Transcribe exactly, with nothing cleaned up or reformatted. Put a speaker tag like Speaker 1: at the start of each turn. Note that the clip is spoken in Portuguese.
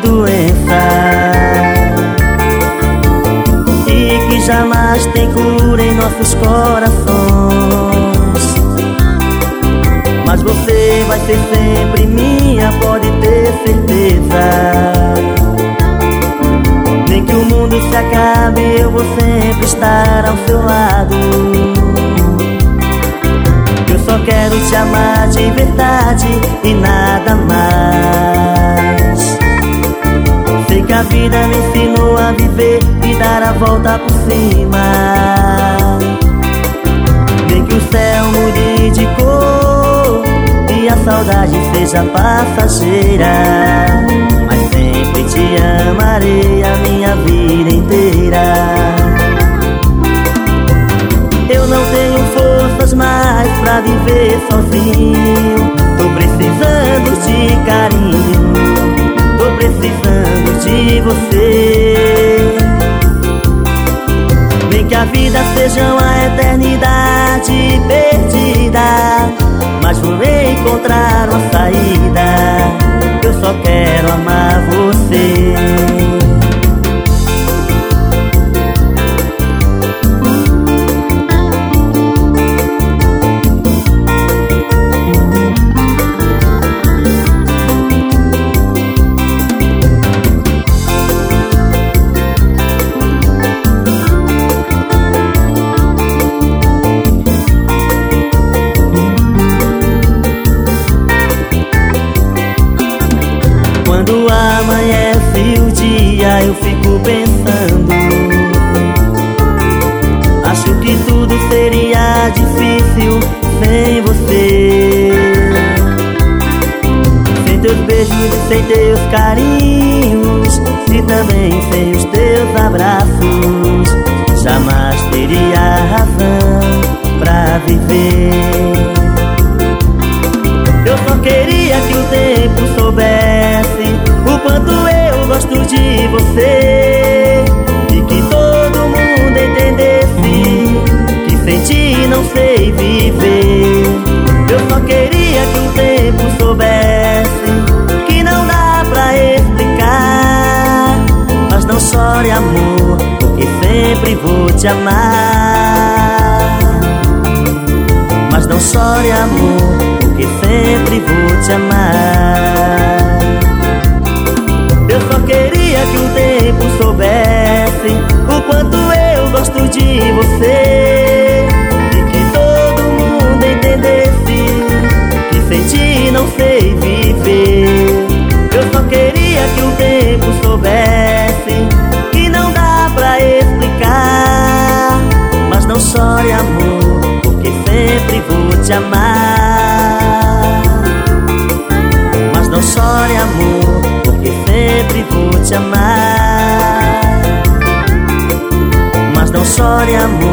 Speaker 1: doença e que jamais tem cura em nossos corações. Mas você vai ser sempre minha, pode ter certeza. Nem que o mundo se acabe, eu vou sempre estar ao seu lado. Eu só quero te amar de verdade e nada mais. Sei que a vida me ensinou a viver e dar a volta por cima. Nem que o céu mude de cor e a saudade seja passageira, mas sempre te amarei a minha vida inteira. Eu não tenho forças mais pra viver sozinho. Tô precisando de carinho, tô precisando de você. Nem que a vida seja uma eternidade perdida, mas vou encontrar uma saída. Eu só quero amar você. Quando amanhece o dia eu fico pensando, acho que tudo seria difícil sem você. Sem teus beijos e sem teus carinhos, e também sem os teus abraços, jamais teria razão pra viver. Eu só queria que o tempo soubesse o quanto eu gosto de você, e que todo mundo entendesse que sem ti não sei viver. Eu só queria que o tempo soubesse que não dá pra explicar. Mas não chore, amor, porque sempre vou te amar. Mas não chore, amor, porque sempre vou te amar. Eu só queria que o tempo soubesse o quanto eu gosto de você, e que todo mundo entendesse que sem ti não sei viver. Eu só queria que o tempo soubesse que não dá pra explicar. Mas não chore, amor, porque sempre vou te amar. Mas não chore, amor, porque sempre vou te amar. Mas não chore, amor,